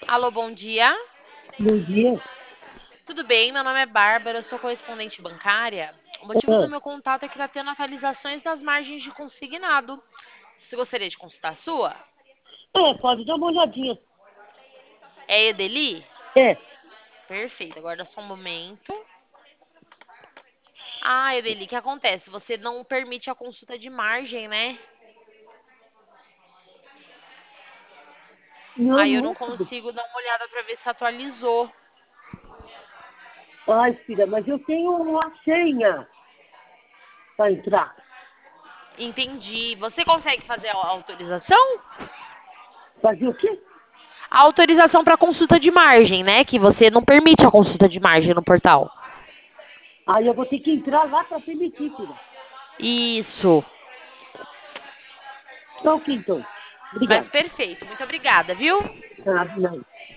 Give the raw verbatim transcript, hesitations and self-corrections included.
Alô, bom dia. Bom dia. Tudo bem? Meu nome é Bárbara, eu sou correspondente bancária. O motivo do Ah, meu contato é que está tendo atualizações das margens de consignado. Você gostaria de consultar a sua? é, pode dar uma olhadinha. É Edeli? É, Perfeito, aguarda só um momento. Ah, Edeli, o que acontece? Você não permite a consulta de margem, né? não, Aí eu não não. consigo dar uma olhada para ver se atualizou. Ai, filha, mas eu tenho uma senha para entrar. Entendi. Você consegue fazer a autorização? Fazer o quê? A autorização para consulta de margem, né? Que você não permite a consulta de margem no portal. Aí eu vou ter que entrar lá para permitir, filha. Isso. Tá ok, então. Mas Obrigado. perfeito. Muito obrigada, viu? Ah, não.